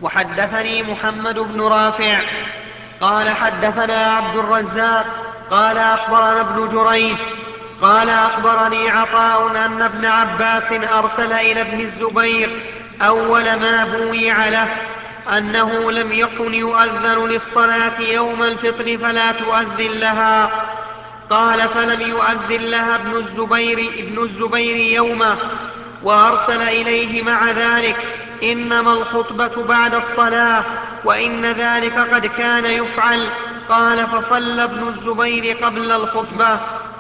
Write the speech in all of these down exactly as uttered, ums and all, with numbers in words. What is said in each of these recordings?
وحدثني محمد بن رافع قال حدثنا عبد الرزاق قال أخبرنا ابن جريج قال أخبرني عطاء أن ابن عباس أرسل إلى ابن الزبير أول ما بويع له أنه لم يكن يؤذن للصلاة يوم الفطر فلا تؤذن لها. قال فلم يؤذن لها ابن الزبير, ابن الزبير يومه، وأرسل إليه مع ذلك إنما الخطبة بعد الصلاة وإن ذلك قد كان يفعل. قال فصلى ابن الزبير قبل الخطبة.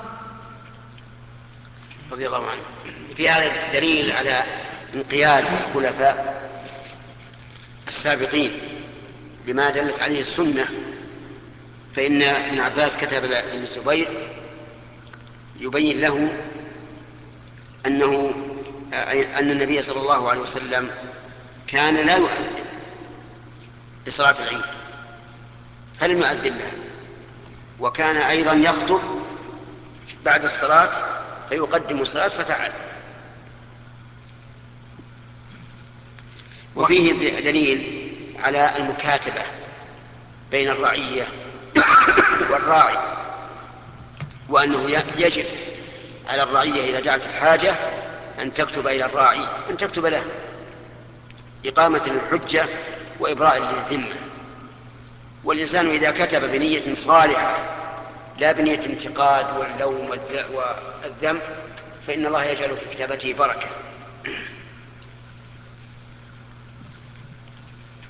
رضي الله عنه. في هذا الدليل على انقياد الخلفاء السابقين لما دلت عليه السنة، فإن ابن عباس كتب لابن الزبير يبين له أنه أن النبي صلى الله عليه وسلم كان لا يؤذن لصلاة العيد فلم يؤذن لها، وكان أيضا يخطب بعد الصلاة فيقدم الصلاة ففعل. وفيه دليل على المكاتبة بين الرعية والراعي، وأنه يجب على الرعية إذا جاءت الحاجة أن تكتب إلى الراعي أن تكتب له إقامة للحجة وإبراء للذمة. والإنسان إذا كتب بنية صالحة لا بنية انتقاد واللوم والذم فإن الله يجعل في كتابته بركة.